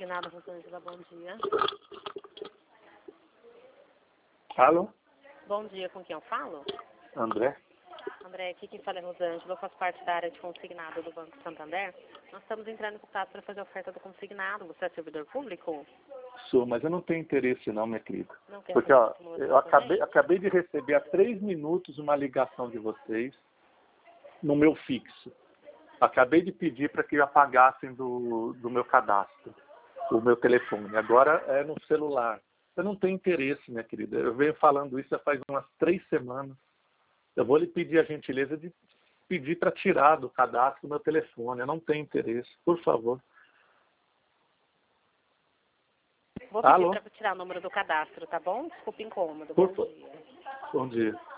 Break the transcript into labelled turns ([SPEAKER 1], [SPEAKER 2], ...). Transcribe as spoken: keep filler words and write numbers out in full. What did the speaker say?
[SPEAKER 1] Consignado Rosângela, bom dia.
[SPEAKER 2] Alô?
[SPEAKER 1] Bom dia, com quem eu falo?
[SPEAKER 2] André?
[SPEAKER 1] André, aqui quem fala é Rosângela, eu faço parte da área de consignado do Banco Santander. Nós estamos entrando em contato para fazer a oferta do consignado. Você é servidor público?
[SPEAKER 2] Sou, mas eu não tenho interesse não, minha querida.
[SPEAKER 1] Não quer
[SPEAKER 2] Porque,
[SPEAKER 1] fazer
[SPEAKER 2] ó,
[SPEAKER 1] simulação
[SPEAKER 2] eu acabei,
[SPEAKER 1] também?
[SPEAKER 2] acabei de receber há três minutos uma ligação de vocês no meu fixo. Acabei de pedir para que apagassem do, do meu cadastro o meu telefone. Agora é no celular. Eu não tenho interesse, minha querida. Eu venho falando isso já faz umas três semanas. Eu vou lhe pedir a gentileza de pedir para tirar do cadastro o meu telefone. Eu não tenho interesse. Por favor.
[SPEAKER 1] Vou pedir
[SPEAKER 2] Alô?
[SPEAKER 1] para tirar o número do cadastro, tá bom? Desculpe o incômodo.
[SPEAKER 2] Por
[SPEAKER 1] Bom
[SPEAKER 2] fa-
[SPEAKER 1] dia.
[SPEAKER 2] Bom dia.